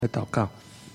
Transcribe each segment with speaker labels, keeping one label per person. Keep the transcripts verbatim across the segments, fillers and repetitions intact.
Speaker 1: 来祷告。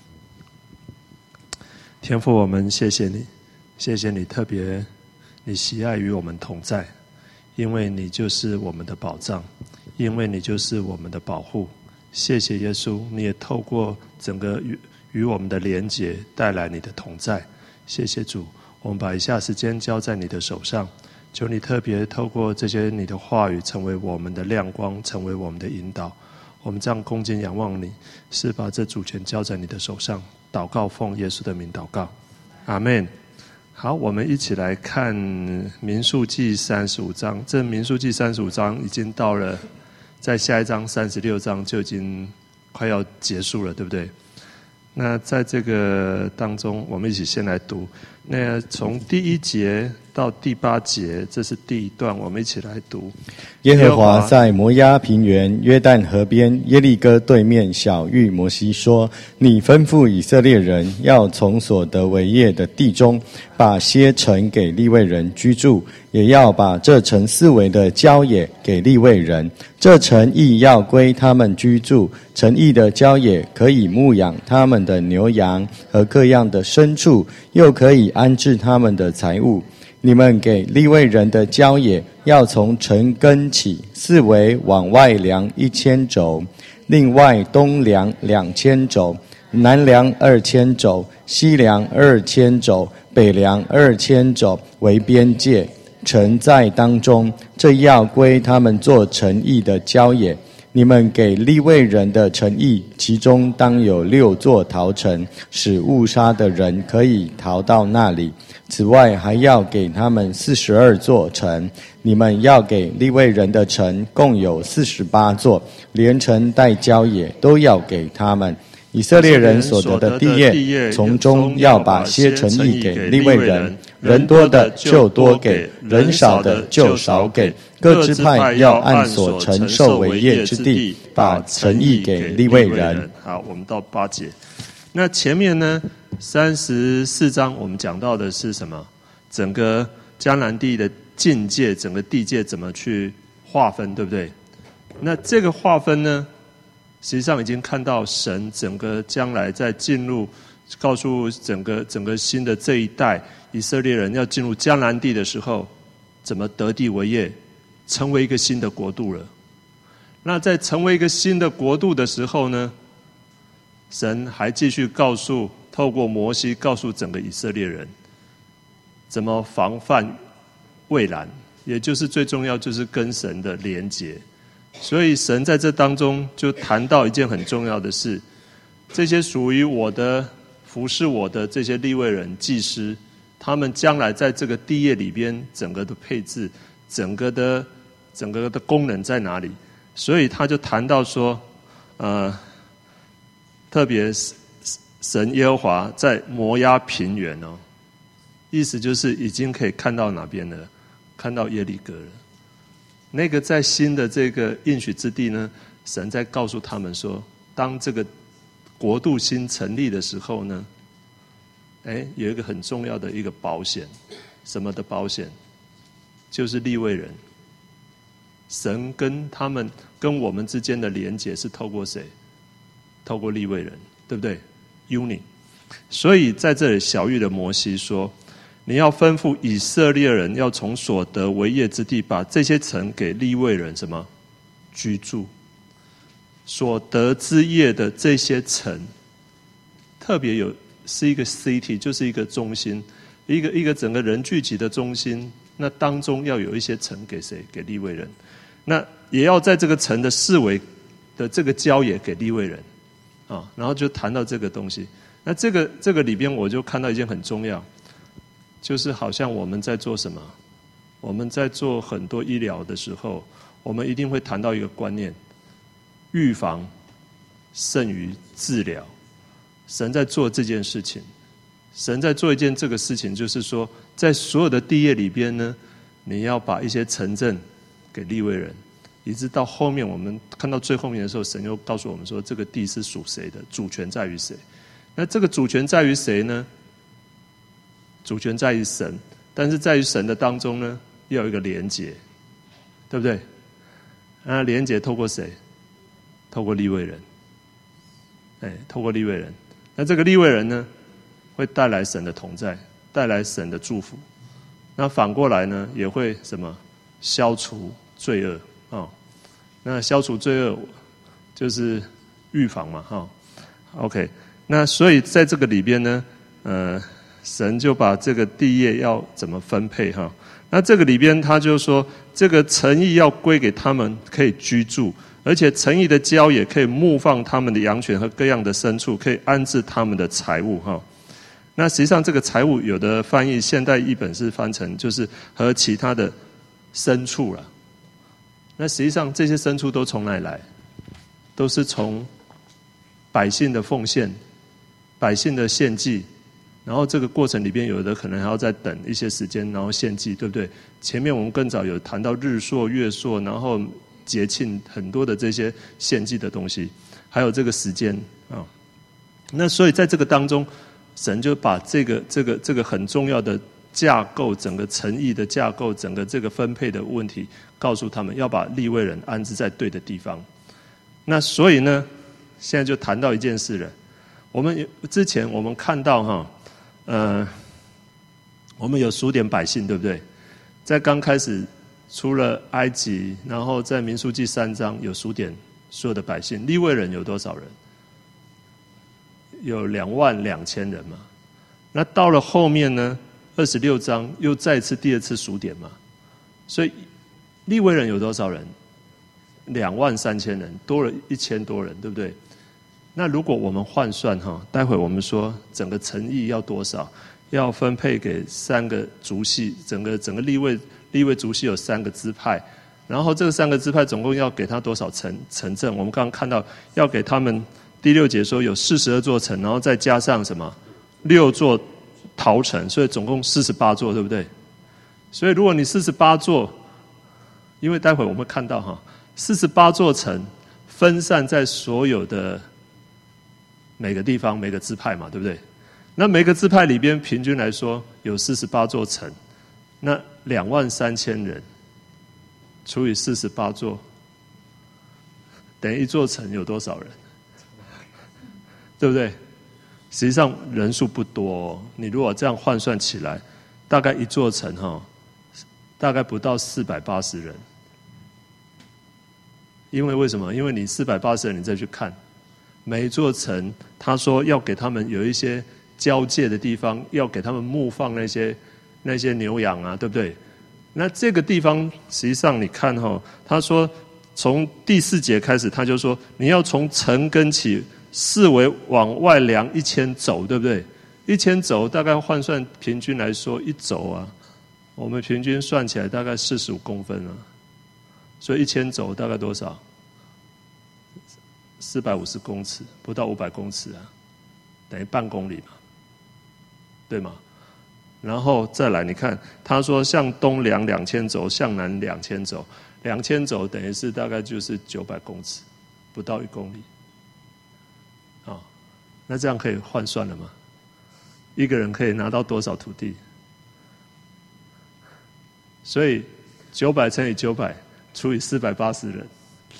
Speaker 1: 天父，我们谢谢你，谢谢你特别你喜爱与我们同在，因为你就是我们的保障，因为你就是我们的保护。谢谢耶稣，你也透过整个与与我们的连结带来你的同在。谢谢主，我们把以下时间交在你的手上，求你特别透过这些你的话语成为我们的亮光，成为我们的引导。我们这样恭敬仰望你，是把这主权交在你的手上。祷告奉耶稣的名祷告，阿们。好，我们一起来看民数记三十五章。这民数记三十五章已经到了，在下一章三十六章就已经快要结束了，对不对？那在这个当中，我们一起先来读。那从第一节到第八节，这是第一段，我们一起来读。
Speaker 2: 耶和华在摩押平原约旦河边耶利哥对面晓谕摩西说：你吩咐以色列人要从所得为业的地中，把些城给利未人居住，也要把这城四围的郊野给利未人。这城邑要归他们居住，城邑的郊野可以牧养他们的牛羊和各样的牲畜，又可以安置他们的财物。你们给利未人的郊野，要从城根起，四围往外量一千肘，另外东量两千肘，南量二千肘，西量二千肘，北量二千肘为边界。城在当中，这要归他们做城邑的郊野。你们给利未人的城邑，其中当有六座逃城，使误杀的人可以逃到那里。此外，还要给他们四十二座城。你们要给利未人的城共有四十八座，连城带郊野都要给他们。以色列人所得的地业，从中要把些城邑给利未人，人多的就多给，人少的就少给。各支派要按所承受为业之地，把城邑给利未人。
Speaker 1: 好，我们到八节。那前面呢，三十四章我们讲到的是什么？整个迦南地的境界，整个地界怎么去划分，对不对？那这个划分呢，实际上已经看到神整个将来在进入，告诉整个整个新的这一代以色列人要进入迦南地的时候，怎么得地为业，成为一个新的国度了。那在成为一个新的国度的时候呢，神还继续告诉，透过摩西告诉整个以色列人，怎么防范未然，也就是最重要就是跟神的连结。所以神在这当中就谈到一件很重要的事，这些属于我的服侍我的这些利未人祭司，他们将来在这个地业里边整个的配置，整个的整个的功能在哪里。所以他就谈到说，呃，特别神耶和华在摩押平原哦，意思就是已经可以看到哪边了，看到耶利哥了。那个在新的这个应许之地呢，神在告诉他们说，当这个国度新成立的时候呢，哎，有一个很重要的一个保险，什么的保险？就是利未人。神跟他们跟我们之间的连结是透过谁？透过利未人，对不对 ？Uni。所以在这里晓谕的摩西说，你要吩咐以色列人要从所得为业之地，把这些城给利未人什么居住。所得之业的这些城，特别有是一个 city， 就是一个中心，一个一个整个人聚集的中心。那当中要有一些城给谁？给利未人。那也要在这个城的四围的这个郊野给利未人啊。然后就谈到这个东西。那这个这个里边我就看到一件很重要，就是好像我们在做什么？我们在做很多医疗的时候，我们一定会谈到一个观念：预防胜于治疗。神在做这件事情，神在做一件这个事情，就是说，在所有的地业里边呢，你要把一些城镇给利未人，一直到后面我们看到最后面的时候，神又告诉我们说，这个地是属谁的，主权在于谁。那这个主权在于谁呢？主权在于神，但是在于神的当中呢，要有一个连结，对不对？那连结透过谁？透过利未人。 哎，透过利未人。那这个利未人呢，会带来神的同在，带来神的祝福。那反过来呢，也会什么？消除罪恶啊、哦。那消除罪恶就是预防嘛，哈、哦。OK， 那所以在这个里边呢，呃，神就把这个地业要怎么分配哈？那这个里边他就说，这个城邑要归给他们，可以居住，而且城邑的郊野可以牧放他们的羊犬和各样的牲畜，可以安置他们的财物哈。那实际上这个财物有的翻译现代译本是翻成就是和其他的牲畜了。那实际上这些牲畜都从哪里来？都是从百姓的奉献、百姓的献祭，然后这个过程里边有的可能还要再等一些时间，然后献祭，对不对？前面我们更早有谈到日朔、月朔，然后节庆很多的这些献祭的东西，还有这个时间啊。那所以在这个当中，神就把这个这个这个很重要的架构，整个城邑的架构，整个这个分配的问题，告诉他们要把利未人安置在对的地方。那所以呢，现在就谈到一件事了。我们之前我们看到哈，呃，我们有数点百姓，对不对？在刚开始除了埃及，然后在民数记三章有数点所有的百姓，利未人有多少人？有两万两千人嘛。那到了后面呢，二十六章又再次第二次数点嘛，所以利未人有多少人？两万三千人，多了一千多人，对不对？那如果我们换算哈，待会我们说整个城邑要多少，要分配给三个族系，整个整个利未利未族系有三个支派，然后这个三个支派总共要给他多少城城镇？我们刚刚看到要给他们第六节说有四十二座城，然后再加上什么六座逃城，所以总共四十八座，对不对？所以如果你四十八座，因为待会我们会看到哈，四十八座城分散在所有的每个地方每个支派嘛，对不对？那每个支派里边平均来说有四十八座城，那两万三千人除以四十八座，等于一座城有多少人？对不对？实际上人数不多哦，你如果这样换算起来，大概一座城哈，大概不到四百八十人。因为为什么？因为你四百八十人，你再去看每一座城，他说要给他们有一些交界的地方，要给他们牧放那些那些牛羊啊，对不对？那这个地方实际上你看哈，他说从第四节开始，他就说你要从城根起，四围往外量一千肘，对不对？一千肘大概换算平均来说，一肘啊，我们平均算起来大概四十五公分啊。所以一千肘大概多少？四百五十公尺，不到五百公尺啊，等于半公里嘛，对吗？然后再来，你看他说向东量两千肘，向南两千肘，两千肘等于是大概就是九百公尺，不到一公里。啊、哦，那这样可以换算了吗？一个人可以拿到多少土地？所以九百乘以九百。除以四百八十人，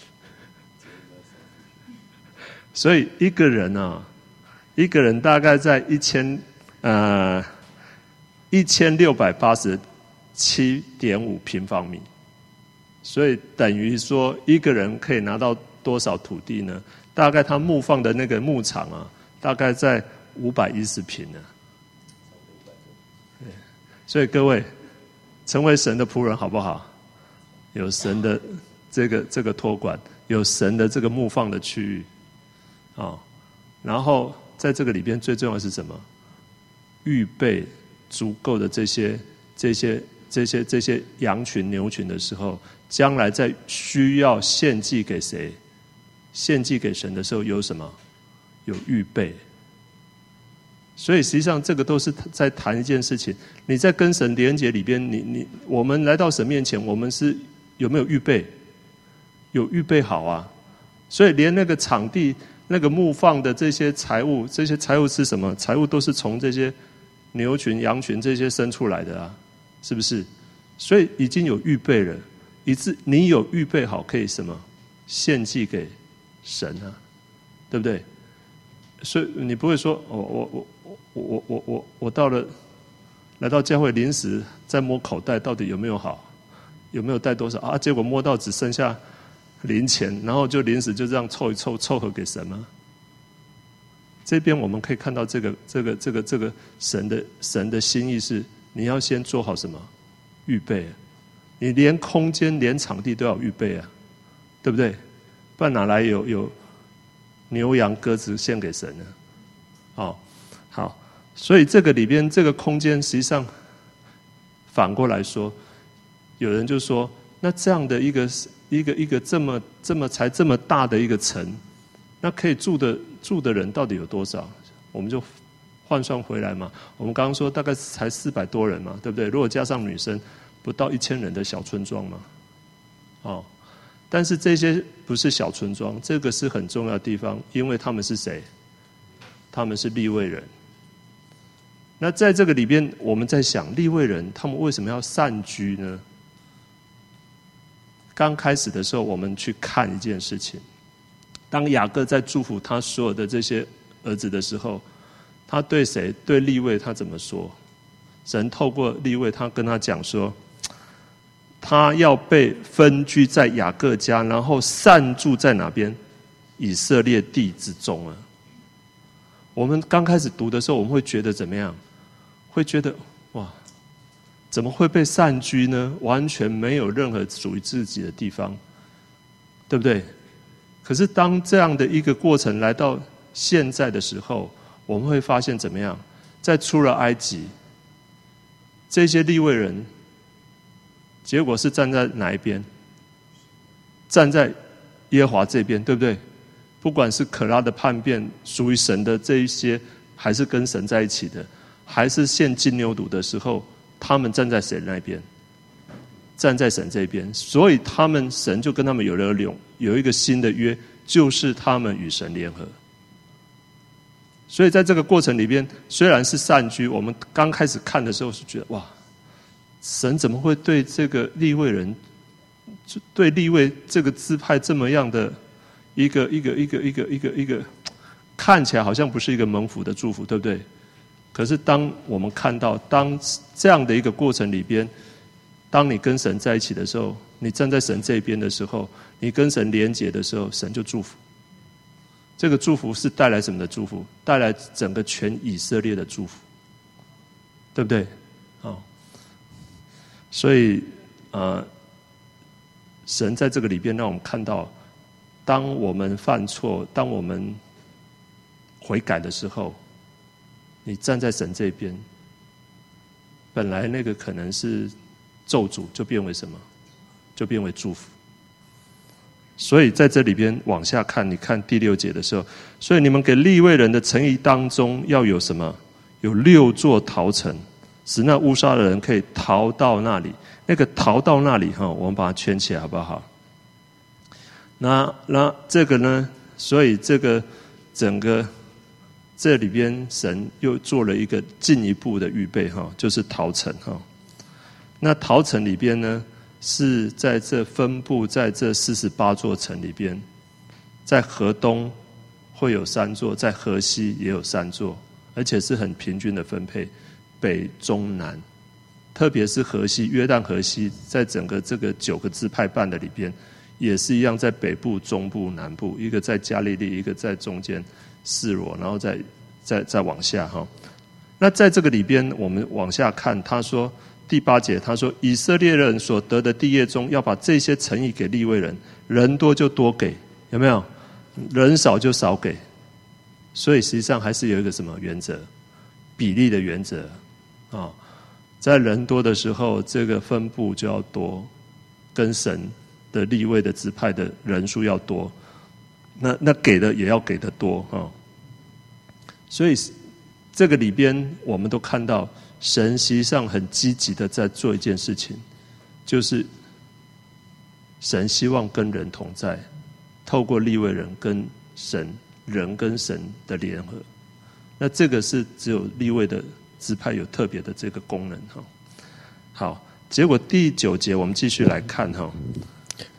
Speaker 1: 所以一个人啊，一个人大概在一千呃一千六百八十七点五平方米，所以等于说一个人可以拿到多少土地呢？大概他牧放的那个牧场啊，大概在五百一十平呢。所以各位，成为神的仆人好不好？有神的这个这个托管，有神的这个牧放的区域，啊、哦，然后在这个里边最重要的是什么？预备足够的这些这些这些这些羊群牛群的时候，将来在需要献祭给谁？献祭给神的时候有什么？有预备。所以实际上这个都是在谈一件事情，你在跟神连结里边，你你我们来到神面前，我们是有没有预备？有预备好啊！所以连那个场地、那个牧放的这些财物，这些财物是什么？财物都是从这些牛群、羊群这些生出来的啊，是不是？所以已经有预备了，以致你有预备好，可以什么献祭给神啊，对不对？ 所以你不会说，我我我我我我我我到了来到教会临时在摸口袋到底有没有好，有没有带多少啊？结果摸到只剩下零钱，然后就临时就这样凑一凑凑合给神吗？这边我们可以看到这个这个这个这个神的神的心意是，你要先做好什么预备，你连空间连场地都要预备啊，对不对？不然哪来有有牛羊鸽子献给神呢？哦，好，所以这个里边这个空间实际上反过来说，有人就说，那这样的一个一个一个这么这么才这么大的一个城，那可以住的住的人到底有多少？我们就换算回来嘛。我们刚刚说大概才四百多人嘛，对不对？如果加上女生，不到一千人的小村庄嘛。哦，但是这些不是小村庄，这个是很重要的地方，因为他们是谁？他们是利未人。那在这个里边，我们在想利未人他们为什么要散居呢？刚开始的时候，我们去看一件事情。当雅各在祝福他所有的这些儿子的时候，他对谁？对利未他怎么说？神透过利未，他跟他讲说，他要被分居在雅各家，然后散住在哪边？以色列地之中啊。我们刚开始读的时候，我们会觉得怎么样？会觉得哇，怎么会被散居呢？完全没有任何属于自己的地方，对不对？可是当这样的一个过程来到现在的时候，我们会发现怎么样？在出了埃及，这些利未人，结果是站在哪一边？站在耶和华这边，对不对？不管是可拉的叛变，属于神的这一些，还是跟神在一起的，还是献金牛犊的时候，他们站在谁那边？站在神这边，所以他们神就跟他们有了有有一个新的约，就是他们与神联合。所以在这个过程里边，虽然是散居，我们刚开始看的时候是觉得哇，神怎么会对这个利未人，对利未这个支派这么样的一个一个一个一个一个一个，看起来好像不是一个蒙福的祝福，对不对？可是当我们看到，当这样的一个过程里边，当你跟神在一起的时候，你站在神这边的时候，你跟神连结的时候，神就祝福。这个祝福是带来什么的祝福？带来整个全以色列的祝福，对不对？哦，所以呃，神在这个里边让我们看到，当我们犯错，当我们悔改的时候，你站在神这边，本来那个可能是咒诅，就变为什么？就变为祝福。所以在这里边往下看，你看第六节的时候，所以你们给利未人的城邑当中要有什么？有六座逃城，使那乌杀的人可以逃到那里。那个逃到那里哈，我们把它圈起来好不好？那那这个呢？所以这个整个这里边神又做了一个进一步的预备哈，就是逃城哈。那逃城里边呢？是在这分布在这四十八座城里边，在河东会有三座，在河西也有三座，而且是很平均的分配，北中南。特别是河西，约旦河西，在整个这个九个支派办的里边，也是一样，在北部、中部、南部，一个在加利利，一个在中间示罗，然后再再再往下哈。那在这个里边，我们往下看，他说。第八节他说，以色列人所得的地业中，要把这些城邑给利未人，人多就多给，有没有？人少就少给。所以实际上还是有一个什么原则？比例的原则啊、哦，在人多的时候，这个分布就要多，跟神的利未的支派的人数要多，那那给的也要给的多啊、哦。所以这个里边我们都看到。神实际上很积极的在做一件事情，就是神希望跟人同在，透过利未人跟神，人跟神的联合。那这个是只有利未的支派有特别的这个功能哈。好，结果第九节我们继续来看哈。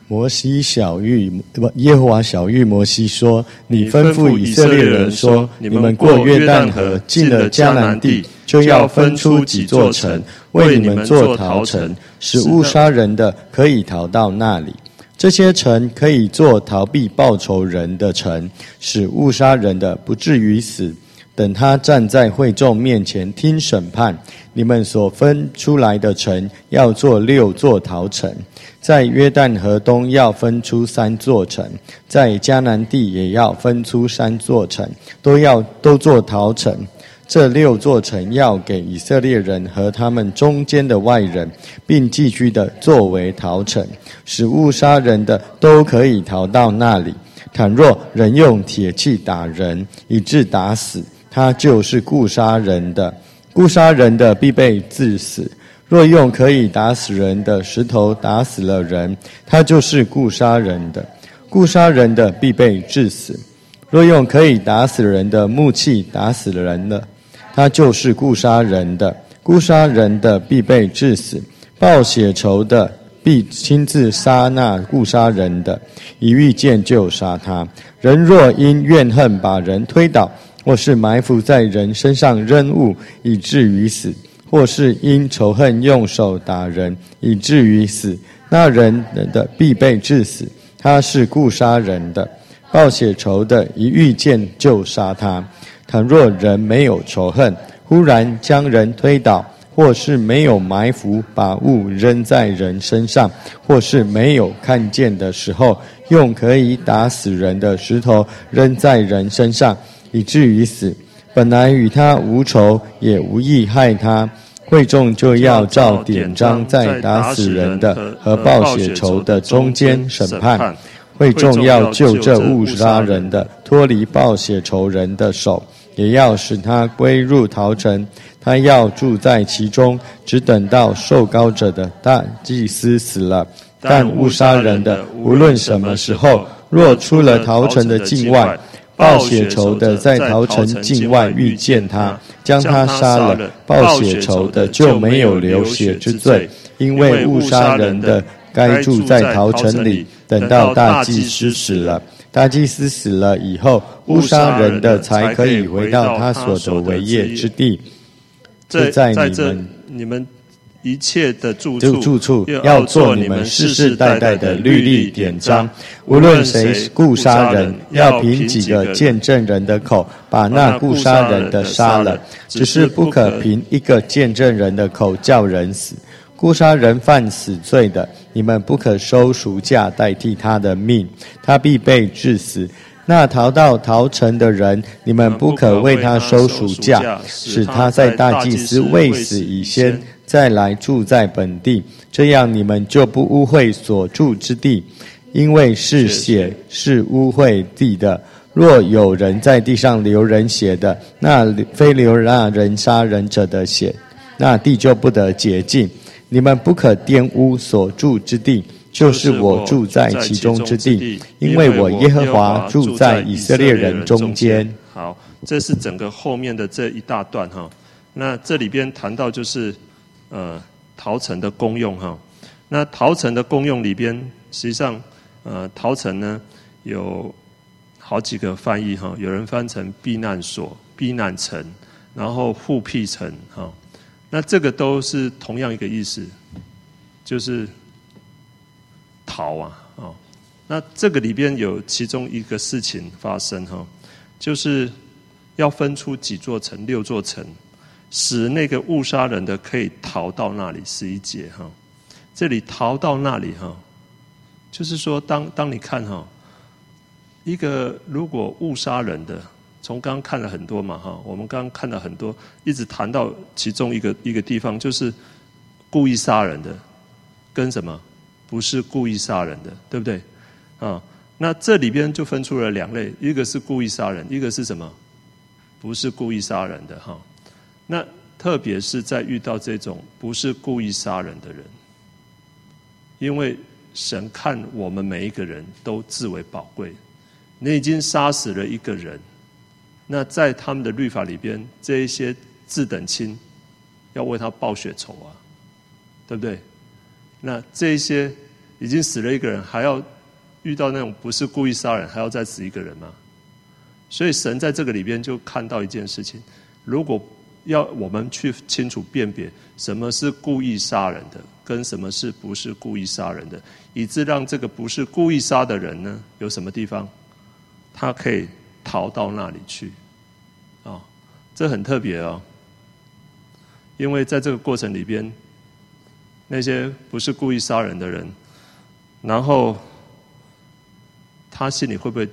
Speaker 2: 摩西小谕不，耶和华小谕摩西说：“你吩咐以色列人说，你们过约旦河，进了迦南地，就要分出几座城，为你们做逃城，使误杀人的可以逃到那里。这些城可以做逃避报仇人的城，使误杀人的不至于死。等他站在会众面前听审判，你们所分出来的城要做六座逃城。在约旦河东要分出三座城，在迦南地也要分出三座城，都要都做逃城。这六座城要给以色列人和他们中间的外人，并寄居的作为逃城，使误杀人的都可以逃到那里。倘若人用铁器打人，以致打死，他就是故杀人的，故杀人的必被治死。若用可以打死人的石头打死了人，他就是故杀人的，故杀人的必被治死。若用可以打死人的木器打死了人的，他就是故杀人的，故杀人的必被治死。报血仇的必亲自杀那故杀人的，一遇见就杀他。人若因怨恨把人推倒，或是埋伏在人身上扔物以至于死，或是因仇恨用手打人以至于死，那人的必被治死，他是故杀人的。报血仇的一遇见就杀他。倘若人没有仇恨，忽然将人推倒，或是没有埋伏把物扔在人身上，或是没有看见的时候，用可以打死人的石头扔在人身上以至于死，本来与他无仇，也无意害他，会众就要照典章在打死人的和报血仇的中间审判。会众要救这误杀人的脱离报血仇人的手，也要使他归入逃城，他要住在其中，只等到受膏者的大祭司死了。但误杀人的无论什么时候，若出了逃城的境外，报血仇的在逃城境外遇见他，将他杀了，报血仇的就没有流血之罪，因为误杀人的该住在逃城里，等到大祭司死了。大祭司死了以后，误杀人的才可以回到他所得为业之地。这在你们
Speaker 1: 你们一切的住
Speaker 2: 处，住处要做你们世世代代的律例典章。无论谁故杀人，要凭几个见证人的口把那故杀人的杀了，只是不可凭一个见证人的口叫人死。故杀人犯死罪的，你们不可收赎价代替他的命，他必被治死。那逃到逃城的人，你们不可为他收赎价，使他在大祭司未死以先再来住在本地，这样你们就不污秽所住之地，因为是血是污秽地的。若有人在地上流人血的，那非流那人杀人者的血，那地就不得洁净。你们不可玷污所住之地，就是我住在其中之地，因为我耶和华住在以色列人中间。
Speaker 1: 好，这是整个后面的这一大段哈。那这里边谈到就是呃逃城的功用哈。那逃城的功用里边，实际上呃逃城呢有好几个翻译哈，有人翻成避难所、避难城，然后护庇城哈。那这个都是同样一个意思，就是逃啊，哦，那这个里边有其中一个事情发生哈，就是要分出几座城，六座城，使那个误杀人的可以逃到那里。十一节哈，这里逃到那里哈，就是说当当你看哈，一个如果误杀人的。从刚刚看了很多嘛哈，我们刚刚看了很多，一直谈到其中一个一个地方，就是故意杀人的，跟什么不是故意杀人的，对不对？啊，那这里边就分出了两类，一个是故意杀人，一个是什么？不是故意杀人的哈。那特别是在遇到这种不是故意杀人的人，因为神看我们每一个人都至为宝贵，你已经杀死了一个人。那在他们的律法里边，这一些自等亲要为他报血仇啊，对不对？那这一些已经死了一个人，还要遇到那种不是故意杀人，还要再死一个人吗？所以神在这个里边就看到一件事情：如果要我们去清楚辨别什么是故意杀人的，跟什么是不是故意杀人的，以致让这个不是故意杀的人呢，有什么地方他可以逃到那里去啊、哦？这很特别哦，因为在这个过程里边，那些不是故意杀人的人，然后他心里会不会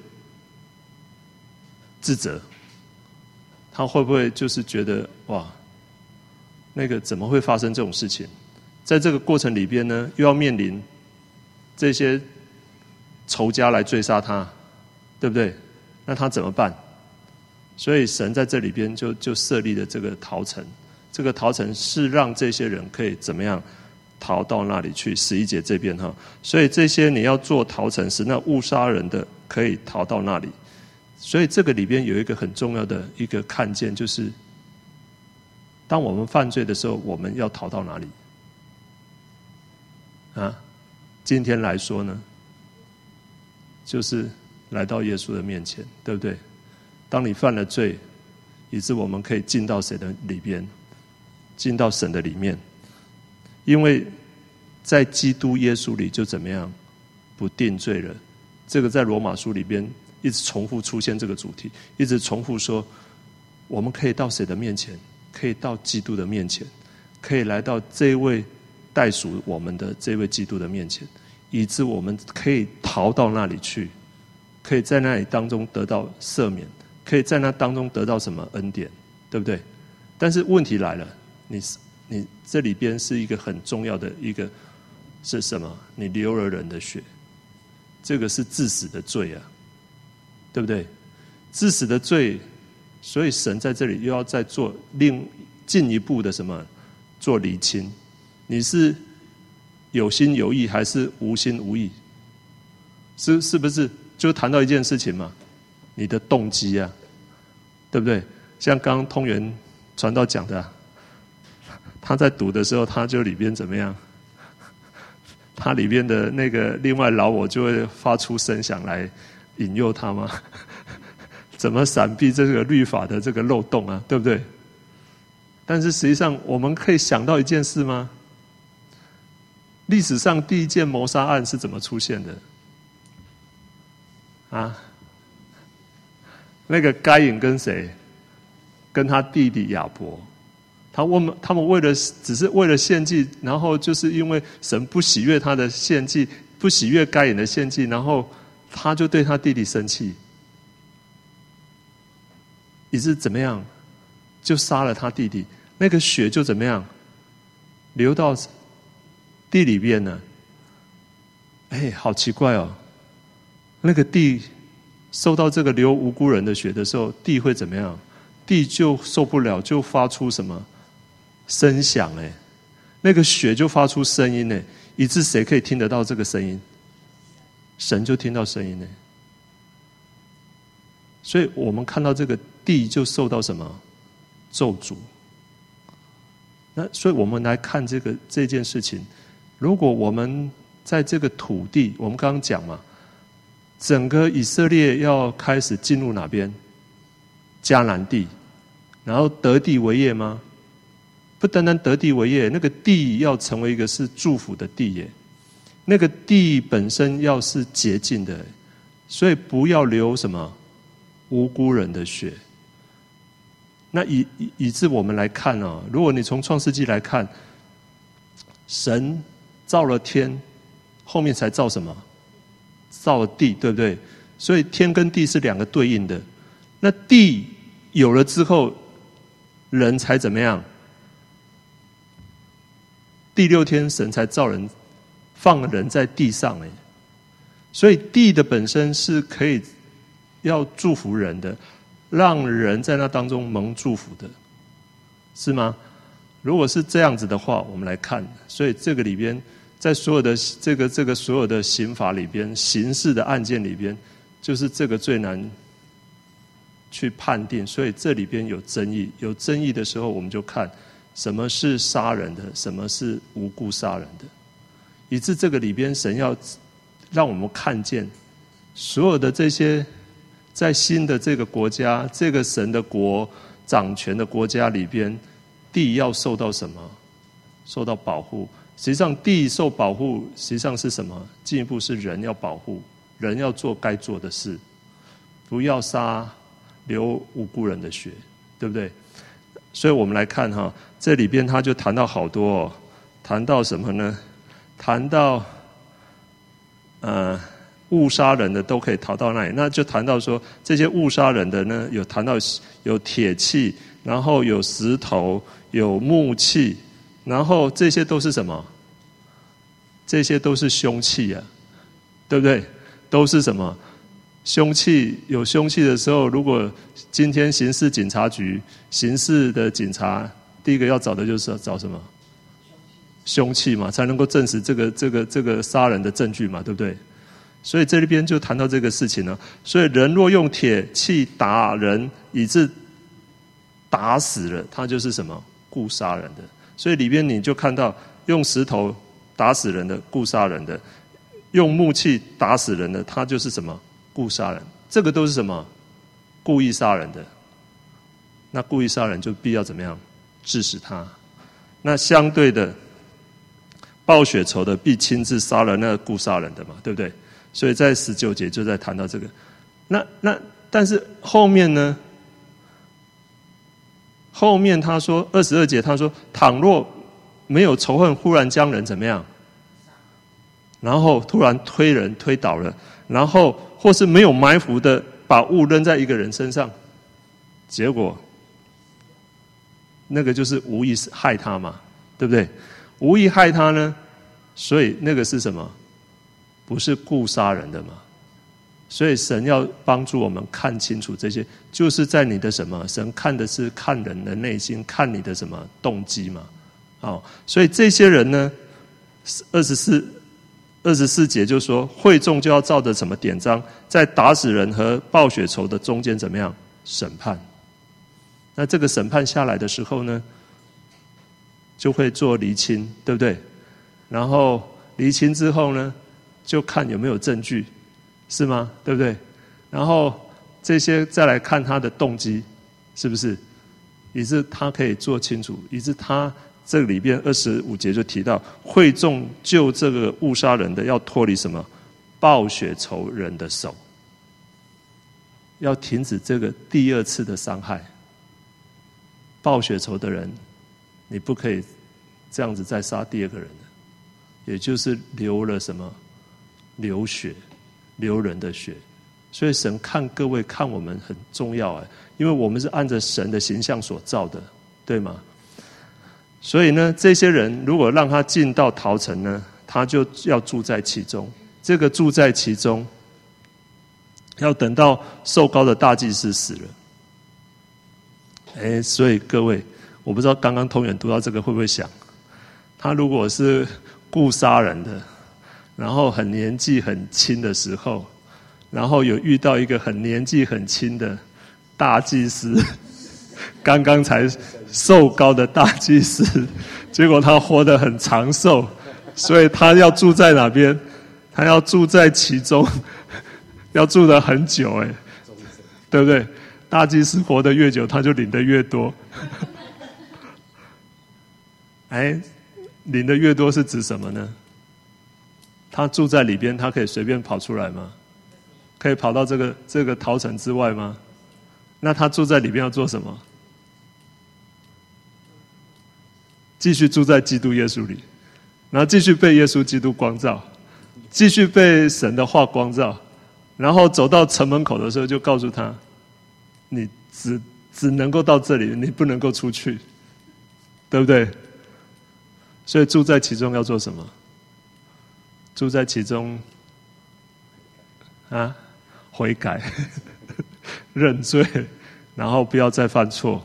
Speaker 1: 自责？他会不会就是觉得哇，那个怎么会发生这种事情？在这个过程里边呢，又要面临这些仇家来追杀他，对不对？那他怎么办？所以神在这里边就就设立了这个逃城，这个逃城是让这些人可以怎么样逃到那里去？十一节这边哈，所以这些你要做逃城时，那误杀人的可以逃到那里。所以这个里边有一个很重要的一个看见，就是当我们犯罪的时候，我们要逃到哪里？啊，今天来说呢，就是来到耶稣的面前，对不对？当你犯了罪，以致我们可以进到谁的里边，进到神的里面，因为在基督耶稣里就怎么样，不定罪了。这个在罗马书里边一直重复出现这个主题，一直重复说，我们可以到谁的面前？可以到基督的面前，可以来到这位代属我们的这位基督的面前，以致我们可以逃到那里去，可以在那里当中得到赦免，可以在那当中得到什么恩典，对不对？但是问题来了，你你这里边是一个很重要的一个是什么？你流了人的血，这个是致死的罪啊，对不对？致死的罪，所以神在这里又要再做另进一步的什么？做厘清，你是有心有意还是无心无意？是是不是？就谈到一件事情嘛，你的动机啊，对不对？像刚刚通元传道讲的、啊，他在读的时候，他就里边怎么样？他里边的那个另外老我就会发出声响来引诱他吗？怎么闪避这个律法的这个漏洞啊？对不对？但是实际上，我们可以想到一件事吗？历史上第一件谋杀案是怎么出现的？啊？那个该隐跟谁？跟他弟弟亚伯。他问他们为了只是为了献祭，然后就是因为神不喜悦他的献祭，不喜悦该隐的献祭，然后他就对他弟弟生气，以致怎么样？就杀了他弟弟，那个血就怎么样流到地里边呢？哎，好奇怪哦！那个地受到这个流无辜人的血的时候，地会怎么样？地就受不了，就发出什么声响？哎，那个血就发出声音呢，以致谁可以听得到这个声音？神就听到声音呢。所以我们看到这个地就受到什么咒诅？那所以我们来看这个这件事情，如果我们在这个土地，我们刚刚讲嘛，整个以色列要开始进入哪边？迦南地，然后得地为业吗？不单单得地为业，那个地要成为一个是祝福的地耶。那个地本身要是洁净的，所以不要流什么无辜人的血。那以以以致我们来看哦，如果你从创世纪来看，神造了天，后面才造什么？造了地，对不对？所以天跟地是两个对应的。那地有了之后，人才怎么样？第六天神才造人，放人在地上哎，所以地的本身是可以要祝福人的，让人在那当中蒙祝福的，是吗？如果是这样子的话，我们来看，所以这个里边，在所有的这个这个所有的刑法里边，刑事的案件里边，就是这个最难去判定，所以这里边有争议。有争议的时候，我们就看什么是杀人的，什么是无故杀人的。 以致这个里边神要让我们看见，所有的这些在新的这个国家，这个神的国掌权的国家里边，地要受到什么？受到保护。实际上地受保护，实际上是什么？进一步是人要保护，人要做该做的事，不要杀流无辜人的血，对不对？所以我们来看哈，这里边他就谈到好多哦，谈到什么呢？谈到呃误杀人的都可以逃到那里，那就谈到说这些误杀人的呢，有谈到有铁器，然后有石头，有木器，然后这些都是什么？这些都是凶器啊，对不对？都是什么？凶器。有凶器的时候，如果今天刑事警察局刑事的警察，第一个要找的就是找什么？凶器嘛，才能够证实这个这个这个杀人的证据嘛，对不对？所以这里边就谈到这个事情了。所以人若用铁器打人，以致打死了，他就是什么？故杀人的。所以里边你就看到用石头打死人的，故杀人的；用木器打死人的，他就是什么？故杀人。这个都是什么？故意杀人的。那故意杀人就必要怎么样？致死他。那相对的，报血仇的必亲自杀了那个故杀人的嘛，对不对？所以在十九节就在谈到这个。那那但是后面呢？后面他说二十二节他说，倘若没有仇恨，忽然将人怎么样？然后突然推人推倒了，然后或是没有埋伏的把物扔在一个人身上，结果那个就是无意害他嘛，对不对？无意害他呢，所以那个是什么？不是故杀人的嘛。所以神要帮助我们看清楚这些，就是在你的什么？神看的是看人的内心，看你的什么动机嘛。哦，所以这些人呢，二十四二十四节就说，会众就要照着什么典章，在打死人和报血仇的中间怎么样审判？那这个审判下来的时候呢，就会做厘清，对不对？然后厘清之后呢，就看有没有证据，是吗？对不对？然后这些再来看他的动机，是不是？以致他可以做清楚，以致他这里边二十五节就提到，会众就这个误杀人的要脱离什么？报血仇人的手，要停止这个第二次的伤害。报血仇的人，你不可以这样子再杀第二个人的，也就是流了什么？流血，流人的血。所以神看各位看我们很重要哎，因为我们是按着神的形象所造的，对吗？所以呢，这些人如果让他进到逃城呢，他就要住在其中。这个住在其中，要等到受膏的大祭司死了。哎，所以各位，我不知道刚刚通远读到这个会不会想，他如果是故杀人的，然后很年纪很轻的时候，然后有遇到一个很年纪很轻的大祭司，刚刚才受膏的大祭司，结果他活得很长寿，所以他要住在哪边？他要住在其中，要住得很久，哎，对不对？大祭司活得越久，他就领得越多。哎，领得越多是指什么呢？他住在里边，他可以随便跑出来吗？可以跑到这个这个逃城之外吗？那他住在里边要做什么？继续住在基督耶稣里，然后继续被耶稣基督光照，继续被神的话光照，然后走到城门口的时候，就告诉他：你只只能够到这里，你不能够出去，对不对？所以住在其中要做什么？住在其中，啊，悔改、认罪，然后不要再犯错，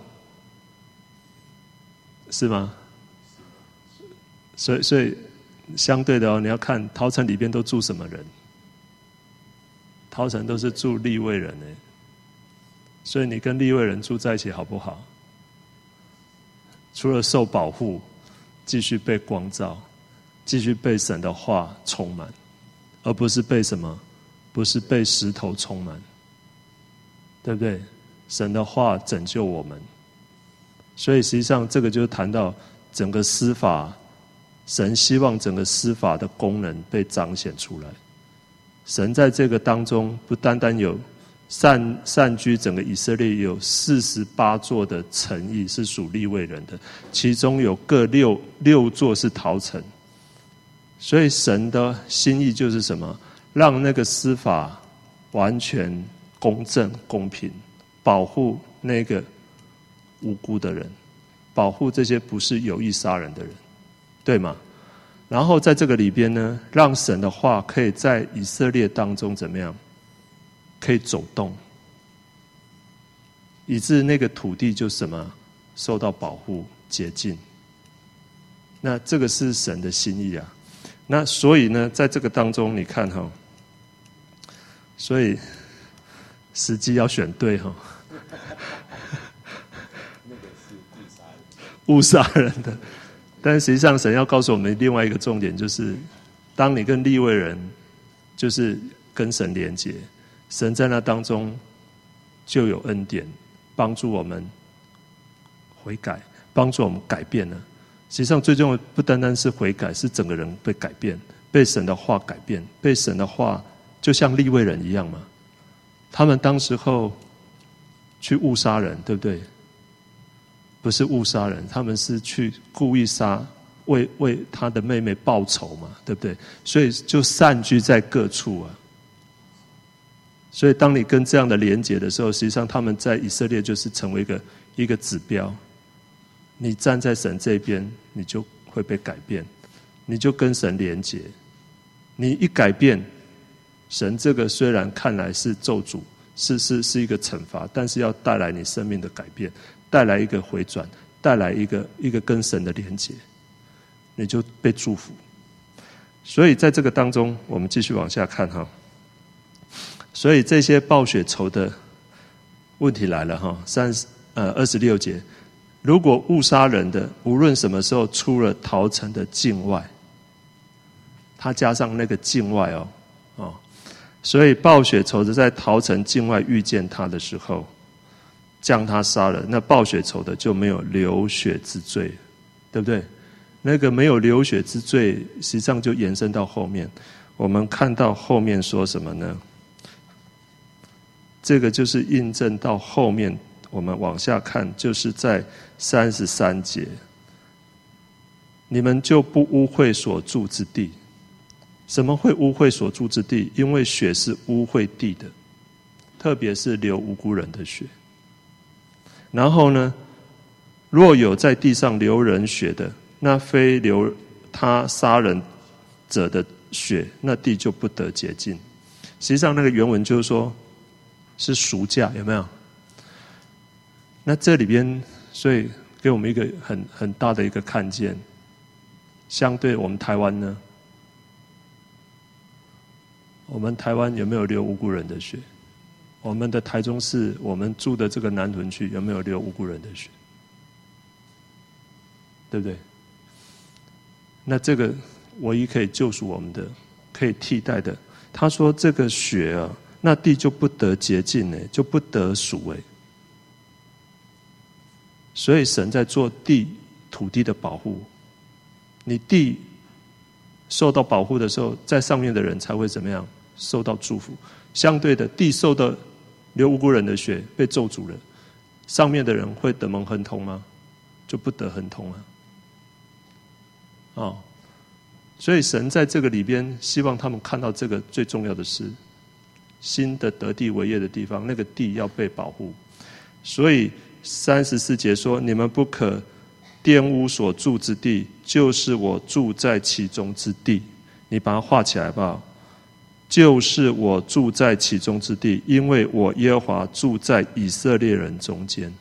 Speaker 1: 是吗？所以，所以相对的哦，你要看逃城里边都住什么人？逃城都是住利未人呢，所以你跟利未人住在一起好不好？除了受保护，继续被光照， 继续被神的话充满，而不是被什么？不是被石头充满，对不对？神的话拯救我们，所以实际上这个就谈到整个司法，神希望整个司法的功能被彰显出来。神在这个当中不单单有散散居整个以色列，有四十八座的城邑是属利未人的，其中有各六六座是逃城。所以神的心意就是什么？让那个司法完全公正公平，保护那个无辜的人，保护这些不是有意杀人的人，对吗？然后在这个里边呢，让神的话可以在以色列当中怎么样？可以走动，以致那个土地就什么受到保护洁净。那这个是神的心意啊。那所以呢，在这个当中，你看哈，所以时机要选对哈。那个是误杀人，误杀人的。但实际上，神要告诉我们另外一个重点，就是当你跟利未人，就是跟神连结，神在那当中就有恩典，帮助我们悔改，帮助我们改变了。实际上，最重要的不单单是悔改，是整个人被改变，被神的话改变，被神的话就像利未人一样嘛。他们当时候去误杀人，对不对？不是误杀人，他们是去故意杀，为为他的妹妹报仇嘛，对不对？所以就散居在各处啊。所以当你跟这样的连结的时候，实际上他们在以色列就是成为一个一个指标。你站在神这边，你就会被改变，你就跟神连结。你一改变，神这个虽然看来是咒诅，是是是一个惩罚，但是要带来你生命的改变。带来一个回转，带来一个一个跟神的连结，你就被祝福。所以在这个当中，我们继续往下看哈。所以这些报血仇的问题来了哈，三呃二十六节，如果误杀人的，无论什么时候出了逃城的境外，他加上那个境外哦哦，所以报血仇的在逃城境外遇见他的时候，将他杀了，那报血仇的就没有流血之罪，对不对？那个没有流血之罪，实际上就延伸到后面。我们看到后面说什么呢？这个就是印证到后面，我们往下看，就是在三十三节，你们就不污秽所住之地。什么会污秽所住之地？因为血是污秽地的，特别是流无辜人的血。然后呢，若有在地上流人血的，那非流他杀人者的血，那地就不得洁净。实际上那个原文就是说是赎价，有没有？那这里边所以给我们一个很很大的一个看见。相对我们台湾呢，我们台湾有没有流无辜人的血？我们的台中市，我们住的这个南屯区有没有流无辜人的血？对不对？那这个唯一可以救赎我们的，可以替代的，他说这个血啊，那地就不得洁净呢，就不得赎哎。所以神在做地土地的保护，你地受到保护的时候，在上面的人才会怎么样？受到祝福。相对的，地受到流无辜人的血被咒诅了，上面的人会得蒙亨通吗？就不得亨通啊。哦，所以神在这个里边，希望他们看到这个最重要的是，新的得地为业的地方，那个地要被保护。所以三十四节说：你们不可玷污所住之地，就是我住在其中之地。你把它画起来吧。就是我住在其中之地，因为我耶和华住在以色列人中间。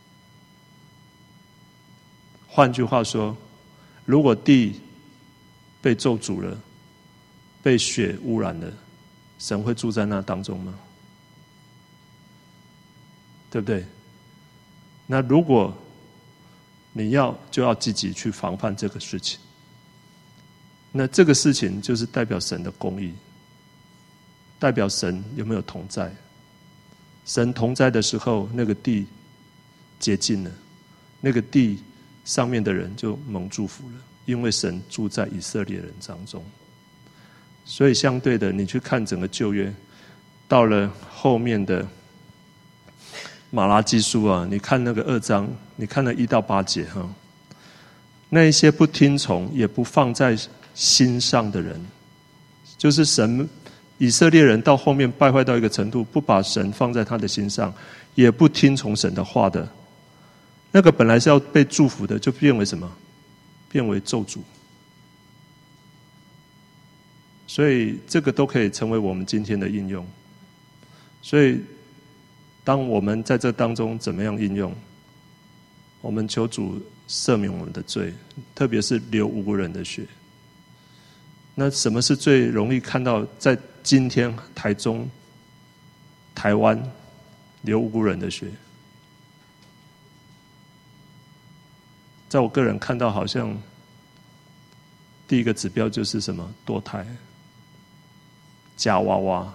Speaker 1: 换句话说，如果地被咒诅了，被血污染了，神会住在那当中吗？对不对？那如果你要，就要积极去防范这个事情。 那这个事情就是代表神的公义，代表神有没有同在。神同在的时候，那个地洁净了，那个地上面的人就蒙祝福了，因为神住在以色列人当中。所以相对的，你去看整个旧约，到了后面的马拉基书啊，你看那个二章，你看了一到八节哈，那一些不听从也不放在心上的人，就是神以色列人到后面败坏到一个程度，不把神放在他的心上，也不听从神的话的，那个本来是要被祝福的，就变为什么？变为咒诅。所以这个都可以成为我们今天的应用。所以当我们在这当中怎么样应用，我们求主赦免我们的罪，特别是流无辜人的血。那什么是最容易看到在今天台中、台湾流无辜人的血？在我个人看到，好像第一个指标就是什么？堕胎、假娃娃。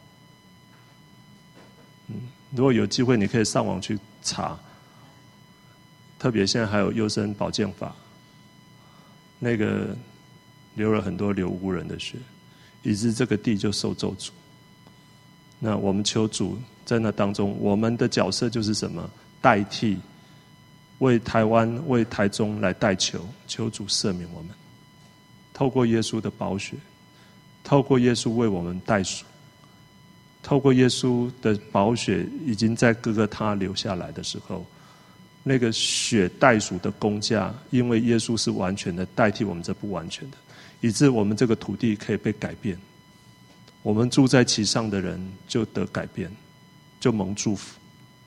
Speaker 1: 嗯，如果有机会，你可以上网去查。特别现在还有优生保健法，那个流了很多流无辜人的血，以致这个地就受咒诅。那我们求主在那当中，我们的角色就是什么？代替为台湾、为台中来代求，求主赦免我们。透过耶稣的宝血，透过耶稣为我们代赎，透过耶稣的宝血已经在各个他留下来的时候，那个血代赎的工价，因为耶稣是完全的代替我们这不完全的，以致我们这个土地可以被改变，我们住在其上的人就得改变，就蒙祝福。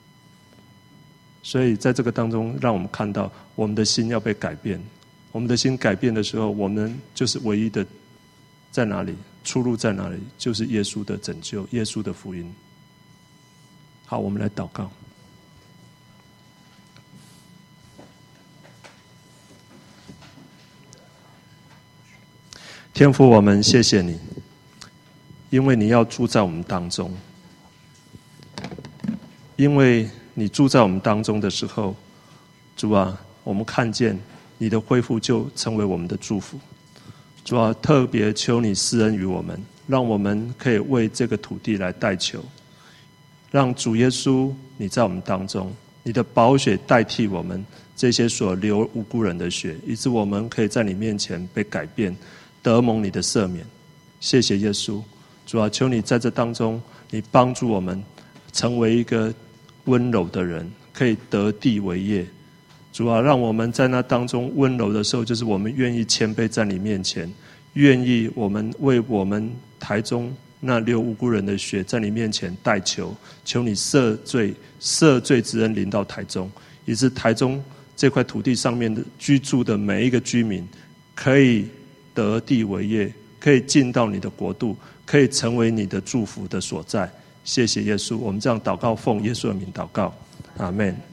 Speaker 1: 所以在这个当中，让我们看到我们的心要被改变。我们的心改变的时候，我们就是唯一的在哪里？出路在哪里？就是耶稣的拯救，耶稣的福音。好，我们来祷告。天父，我们谢谢你，因为你要住在我们当中，因为你住在我们当中的时候，主啊，我们看见你的恢复就成为我们的祝福。主啊，特别求你施恩于我们，让我们可以为这个土地来代求，让主耶稣你在我们当中，你的宝血代替我们这些所流无辜人的血，以致我们可以在你面前被改变，得蒙你的赦免。谢谢耶稣。主啊，求你在这当中，你帮助我们成为一个温柔的人，可以得地为业。主啊，让我们在那当中温柔的时候，就是我们愿意谦卑在你面前，愿意我们为我们台中那流无辜人的血在你面前代求，求你赦罪，赦罪之恩临到台中，以致台中这块土地上面的居住的每一个居民可以得地为业，可以进到你的国度，可以成为你的祝福的所在。谢谢耶稣，我们这样祷告，奉耶稣的名祷告，阿们。